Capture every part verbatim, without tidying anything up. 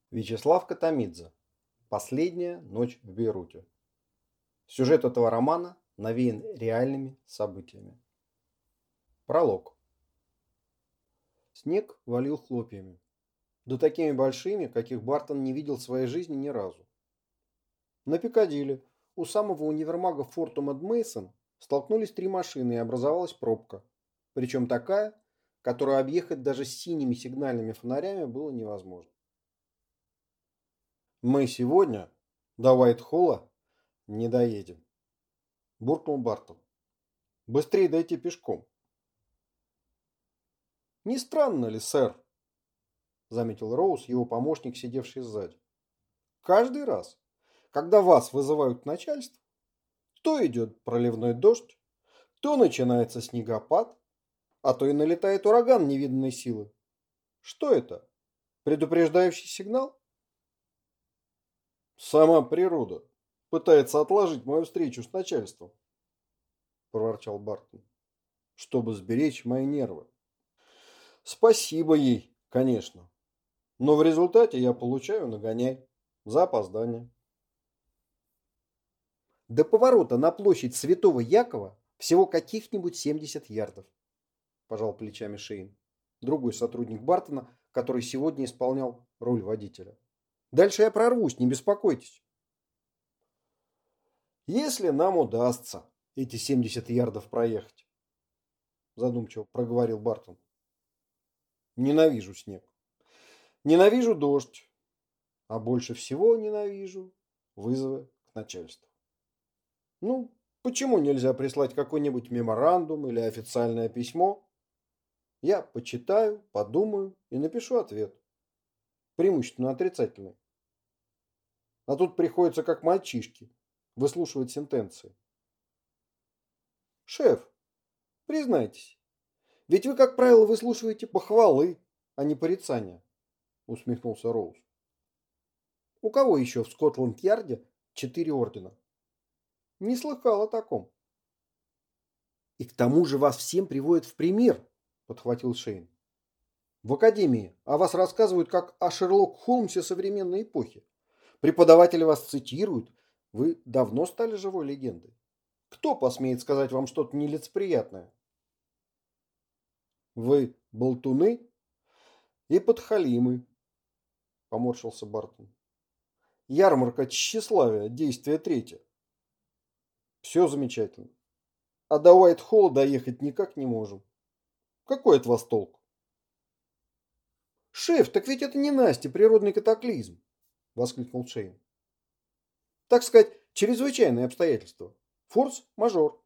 Вячеслав Катамидзе. Последняя ночь в Бейруте. Сюжет этого романа навеян реальными событиями. Пролог. Снег валил хлопьями. Да такими большими, каких Бартон не видел в своей жизни ни разу. На Пикадилли у самого универмага Фортум энд Мейсон столкнулись три машины и образовалась пробка. Причем такая, которую объехать даже с синими сигнальными фонарями было невозможно. «Мы сегодня до Уайт-Холла не доедем», – буркнул Бартон. «Быстрее дойти пешком». «Не странно ли, сэр?» – заметил Роуз, его помощник, сидевший сзади. «Каждый раз, когда вас вызывают к начальству, то идет проливной дождь, то начинается снегопад, а то и налетает ураган невиданной силы. Что это? Предупреждающий сигнал?» «Сама природа пытается отложить мою встречу с начальством», – проворчал Бартон, – «чтобы сберечь мои нервы. Спасибо ей, конечно, но в результате я получаю нагоняй за опоздание». До поворота на площадь Святого Якова всего каких-нибудь семьдесят ярдов, пожал плечами Шейн, другой сотрудник Бартона, который сегодня исполнял роль водителя. Дальше я прорвусь, не беспокойтесь. Если нам удастся эти семьдесят ярдов проехать, задумчиво проговорил Бартон. Ненавижу снег. Ненавижу дождь. А больше всего ненавижу вызовы к начальству. Ну, почему нельзя прислать какой-нибудь меморандум или официальное письмо? Я почитаю, подумаю и напишу ответ. Преимущественно отрицательный. А тут приходится, как мальчишки, выслушивать сентенции. Шеф, признайтесь, ведь вы, как правило, выслушиваете похвалы, а не порицания, усмехнулся Роуз. У кого еще в Скотланд-Ярде четыре ордена? Не слыхал о таком. И к тому же вас всем приводят в пример, подхватил Шейн. В академии о вас рассказывают как о Шерлок Холмсе современной эпохи. Преподаватели вас цитируют. Вы давно стали живой легендой. Кто посмеет сказать вам что-то нелицеприятное? Вы болтуны и подхалимы, поморщился Бартон. Ярмарка тщеславия, действие третье. Все замечательно. А до Уайт-Холла доехать никак не можем. Какой от вас толк? Шеф, так ведь это не Настя, природный катаклизм, воскликнул Шейн. Так сказать, чрезвычайные обстоятельства. Форс-мажор.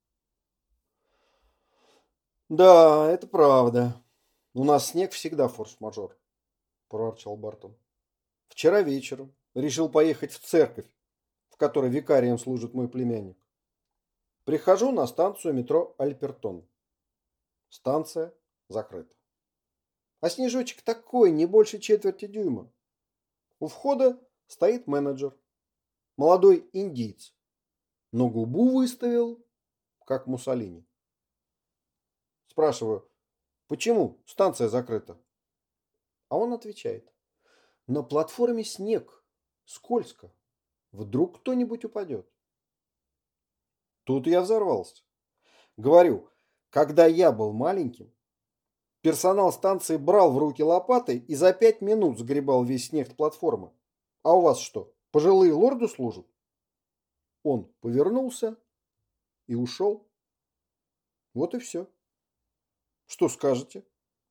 Да, это правда. У нас снег всегда форс-мажор, проворчал Бартон. Вчера вечером решил поехать в церковь, в которой викарием служит мой племянник. Прихожу на станцию метро Альпертон. Станция закрыта. А снежочек такой, не больше четверти дюйма. У входа стоит менеджер, молодой индиец, но губу выставил, как Муссолини. Спрашиваю, почему станция закрыта? А он отвечает, на платформе снег, скользко, вдруг кто-нибудь упадет. Тут я взорвался. Говорю, когда я был маленьким, персонал станции брал в руки лопаты и за пять минут сгребал весь снег с платформы. А у вас что, пожилые лорду служат? Он повернулся и ушел. Вот и все. Что скажете?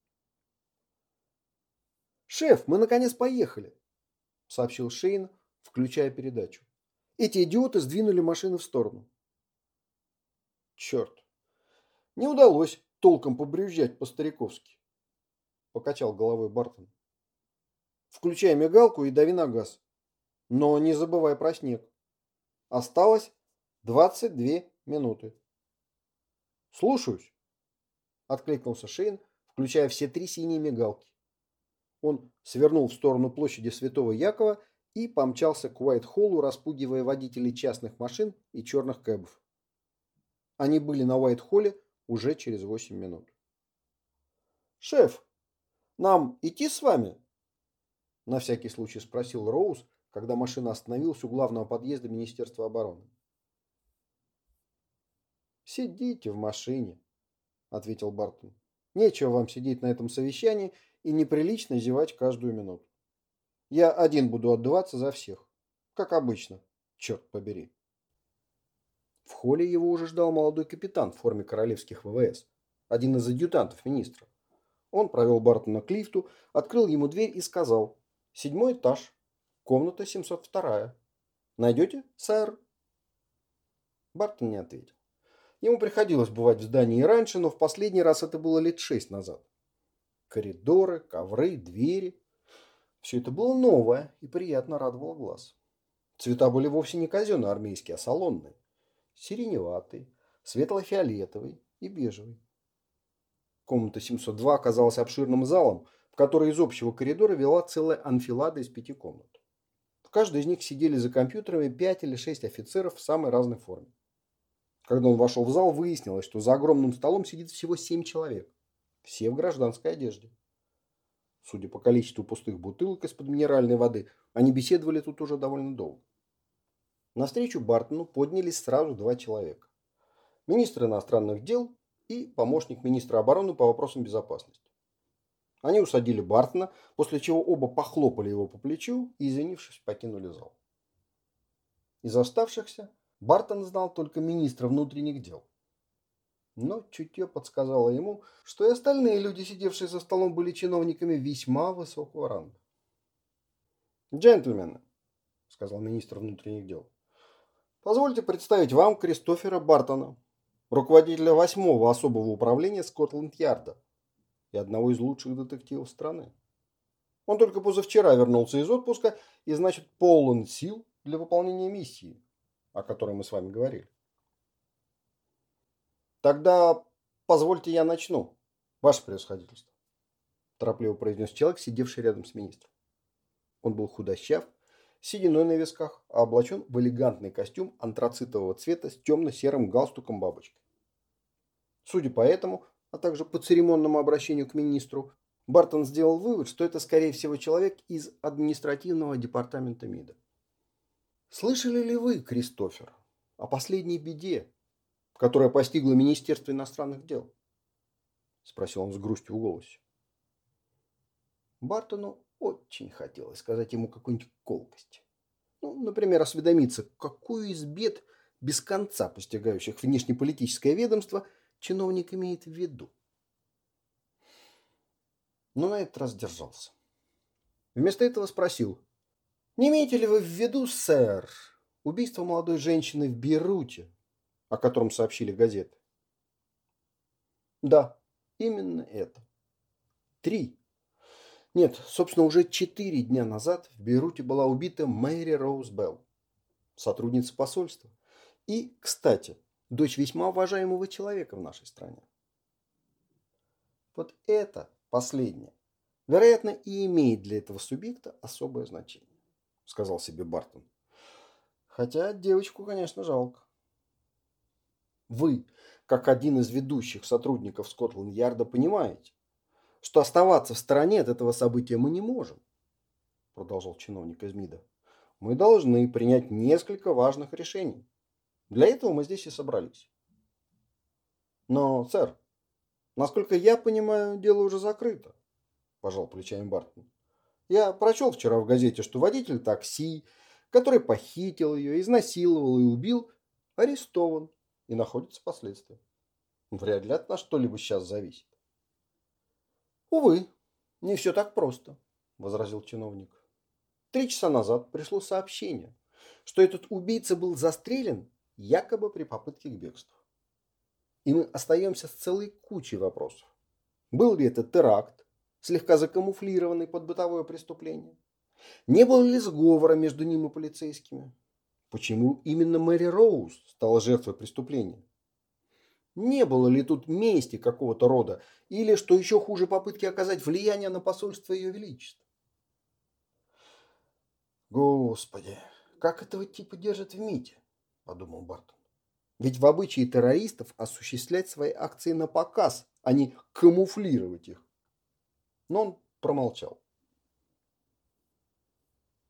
Шеф, мы наконец поехали, сообщил Шейн, включая передачу. Эти идиоты сдвинули машины в сторону. Черт, не удалось толком побрюзжать по-стариковски, покачал головой Бартон. Включай мигалку и дави на газ. Но не забывай про снег. Осталось двадцать две минуты. Слушаюсь, откликнулся Шейн, включая все три синие мигалки. Он свернул в сторону площади Святого Якова и помчался к Уайт-Холлу, распугивая водителей частных машин и черных кэбов. Они были на Уайт-Холле уже через восемь минут. «Шеф, нам идти с вами?» На всякий случай спросил Роуз, когда машина остановилась у главного подъезда Министерства обороны. «Сидите в машине», — ответил Бартон. «Нечего вам сидеть на этом совещании и неприлично зевать каждую минуту. Я один буду отдуваться за всех, как обычно, черт побери». В холле его уже ждал молодой капитан в форме королевских вэ вэ эс, один из адъютантов министра. Он провел Бартона к лифту, открыл ему дверь и сказал: «Седьмой этаж, комната семьсот вторая. Найдете, сэр?» Бартон не ответил. Ему приходилось бывать в здании и раньше, но в последний раз это было лет шесть назад. Коридоры, ковры, двери. Все это было новое и приятно радовало глаз. Цвета были вовсе не казенно-армейские, а салонные. Сиреневатый, светло-фиолетовый и бежевый. Комната семьсот два оказалась обширным залом, в который из общего коридора вела целая анфилада из пяти комнат. В каждой из них сидели за компьютерами пять или шесть офицеров в самой разной форме. Когда он вошел в зал, выяснилось, что за огромным столом сидит всего семь человек. Все в гражданской одежде. Судя по количеству пустых бутылок из-под минеральной воды, они беседовали тут уже довольно долго. Навстречу Бартону поднялись сразу два человека. Министр иностранных дел и помощник министра обороны по вопросам безопасности. Они усадили Бартона, после чего оба похлопали его по плечу и, извинившись, покинули зал. Из оставшихся Бартон знал только министра внутренних дел. Но чутье подсказало ему, что и остальные люди, сидевшие за столом, были чиновниками весьма высокого ранга. «Джентльмены», — сказал министр внутренних дел, — «позвольте представить вам Кристофера Бартона, руководителя восьмого особого управления Скотланд-Ярда и одного из лучших детективов страны. Он только позавчера вернулся из отпуска и, значит, полон сил для выполнения миссии, о которой мы с вами говорили». «Тогда позвольте я начну, ваше превосходительство», – торопливо произнес человек, сидевший рядом с министром. Он был худощав, с сединой на висках, а облачен в элегантный костюм антрацитового цвета с темно-серым галстуком-бабочкой. Судя по этому, а также по церемонному обращению к министру, Бартон сделал вывод, что это, скорее всего, человек из административного департамента МИДа. «Слышали ли вы, Кристофер, о последней беде, которая постигла Министерство иностранных дел?» – спросил он с грустью в голосе. Бартону очень хотелось сказать ему какую-нибудь колкость. Ну, например, осведомиться, какую из бед, без конца постигающих внешнеполитическое ведомство, чиновник имеет в виду. Но на этот раз держался. Вместо этого спросил: «Не имеете ли вы в виду, сэр, убийство молодой женщины в Бейруте, о котором сообщили газеты?» «Да, именно это. Три. Нет, собственно, уже четыре дня назад в Бейруте была убита Мэри Роуз Белл, сотрудница посольства. И, кстати, дочь весьма уважаемого человека в нашей стране. Вот это последнее, вероятно, и имеет для этого субъекта особое значение», — сказал себе Бартон. «Хотя девочку, конечно, жалко. Вы, как один из ведущих сотрудников Скотланд-Ярда, понимаете, что оставаться в стороне от этого события мы не можем», — продолжал чиновник из МИДа. «Мы должны принять несколько важных решений. Для этого мы здесь и собрались». «Но, сэр, насколько я понимаю, дело уже закрыто», – пожал плечами Бартон. «Я прочел вчера в газете, что водитель такси, который похитил ее, изнасиловал и убил, арестован и находится под следствием. Вряд ли от нас что-либо сейчас зависит». «Увы, не все так просто», – возразил чиновник. «Три часа назад пришло сообщение, что этот убийца был застрелен якобы при попытке к бегству. И мы остаемся с целой кучей вопросов. Был ли это теракт, слегка закамуфлированный под бытовое преступление? Не было ли сговора между ним и полицейскими? Почему именно Мэри Роуз стала жертвой преступления? Не было ли тут мести какого-то рода, или, что еще хуже, попытки оказать влияние на посольство Ее Величества? «Господи, как этого типа держат в МИДе?» – подумал Бартон. «Ведь в обычае террористов осуществлять свои акции на показ, а не камуфлировать их». Но он промолчал.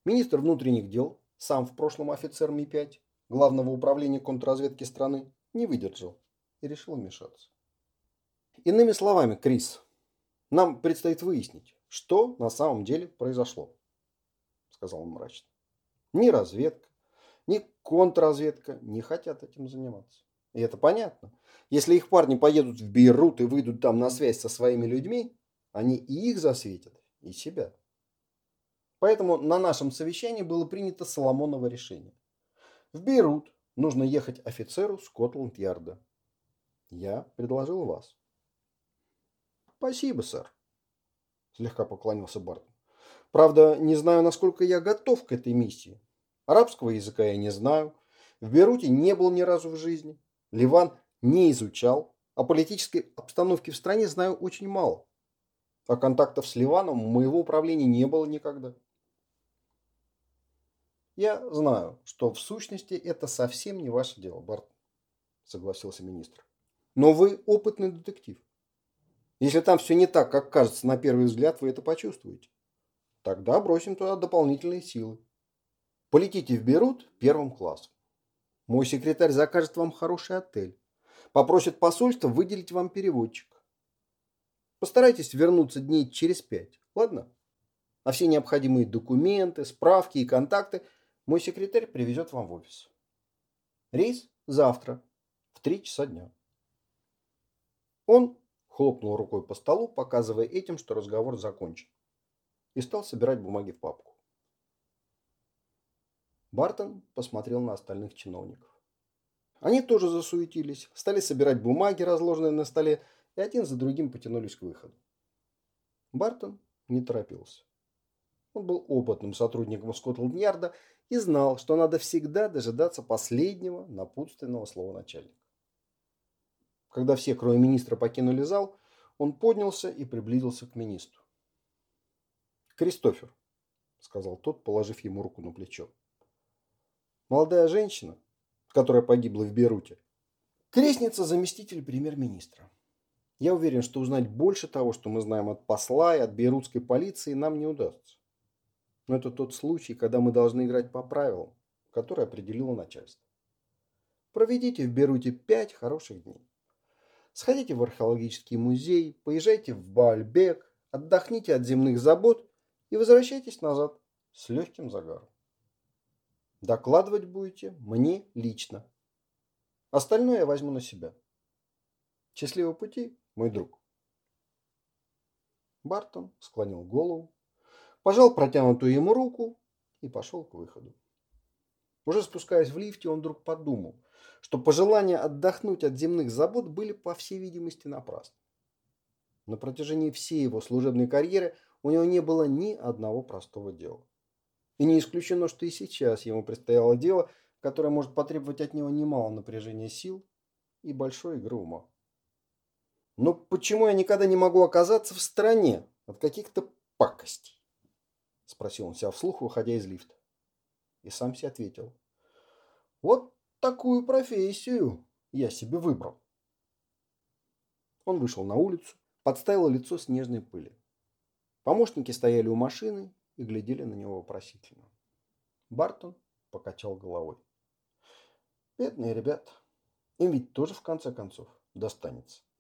Министр внутренних дел, сам в прошлом офицер Ми пять, Главного управления контрразведки страны, не выдержал и решил вмешаться. Иными словами, Крис, нам предстоит выяснить, что на самом деле произошло, сказал он мрачно. Ни разведка, ни контрразведка не хотят этим заниматься. И это понятно. Если их парни поедут в Бейрут и выйдут там на связь со своими людьми, они и их засветят, и себя. Поэтому на нашем совещании было принято Соломоново решение. В Бейрут нужно ехать офицеру Скотланд-Ярда. Я предложил вас. Спасибо, сэр, слегка поклонился Бартон. Правда, не знаю, насколько я готов к этой миссии. Арабского языка я не знаю. В Бейруте не был ни разу в жизни. Ливан не изучал. О политической обстановке в стране знаю очень мало. А контактов с Ливаном у моего управления не было никогда. Я знаю, что в сущности это совсем не ваше дело, Бартон, согласился министр. Но вы опытный детектив. Если там все не так, как кажется на первый взгляд, вы это почувствуете. Тогда бросим туда дополнительные силы. Полетите в Бейрут первым классом. Мой секретарь закажет вам хороший отель. Попросит посольство выделить вам переводчика. Постарайтесь вернуться дней через пять, ладно? А все необходимые документы, справки и контакты мой секретарь привезет вам в офис. Рейс завтра в три часа дня. Он хлопнул рукой по столу, показывая этим, что разговор закончен, и стал собирать бумаги в папку. Бартон посмотрел на остальных чиновников. Они тоже засуетились, стали собирать бумаги, разложенные на столе, и один за другим потянулись к выходу. Бартон не торопился. Он был опытным сотрудником Скотланд-Ярда и знал, что надо всегда дожидаться последнего напутственного слова начальника. Когда все, кроме министра, покинули зал, он поднялся и приблизился к министру. «Кристофер», — сказал тот, положив ему руку на плечо. «Молодая женщина, которая погибла в Бейруте, крестница заместителя премьер-министра. Я уверен, что узнать больше того, что мы знаем от посла и от бейрутской полиции, нам не удастся. Но это тот случай, когда мы должны играть по правилам, которые определило начальство. Проведите в Бейруте пять хороших дней. Сходите в археологический музей, поезжайте в Баальбек, отдохните от земных забот и возвращайтесь назад с легким загаром. Докладывать будете мне лично. Остальное я возьму на себя. Счастливого пути, мой друг». Бартон склонил голову, пожал протянутую ему руку и пошел к выходу. Уже спускаясь в лифте, он вдруг подумал, что пожелания отдохнуть от земных забот были, по всей видимости, напрасны. На протяжении всей его служебной карьеры у него не было ни одного простого дела. И не исключено, что и сейчас ему предстояло дело, которое может потребовать от него немало напряжения сил и большой игры ума. «Но почему я никогда не могу оказаться в стороне от каких-то пакостей?» — спросил он себя вслух, выходя из лифта. И сам себе ответил: «Вот такую профессию я себе выбрал». Он вышел на улицу, подставил лицо снежной пыли. Помощники стояли у машины и глядели на него вопросительно. Бартон покачал головой. Бедные ребята, им ведь тоже в конце концов достанется.